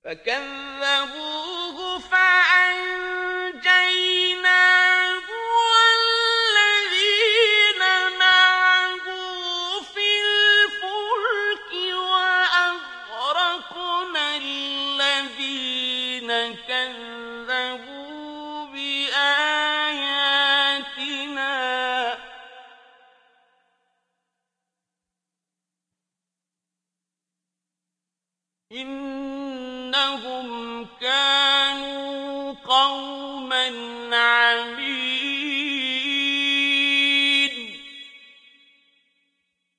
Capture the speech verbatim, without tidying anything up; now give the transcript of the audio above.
فكذبوه فأنجيناه والذين معه في الفلك وأغرقنا الذين كذبوا بآياتنا إنهم كانوا قوما